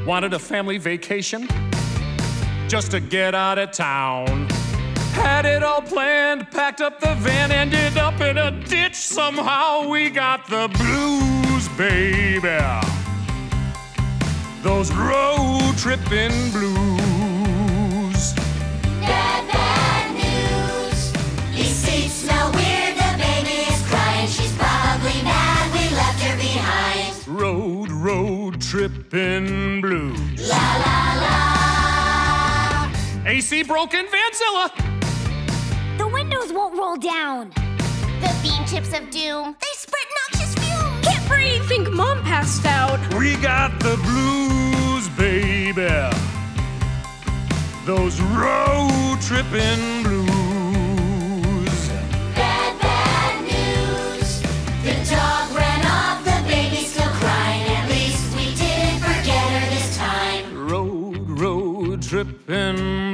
Wanted a family vacation just to get out of town. Had it all planned, packed up the van, ended up in a ditch. Somehow we got the blues, baby. Those road tripping blues. Bad, bad news. These seats smell weird, the baby is crying. She's probably mad we left her behind. Road tripping blues. La la la. AC broken, Vanzilla. The windows won't roll down. The bean chips of doom. They spurt noxious fumes. Can't breathe, think Mom passed out. We got the blues, baby. Those road tripping blues. Bad, bad news. The dog ran off, the baby's still crying. At least we didn't forget her this time. Road tripping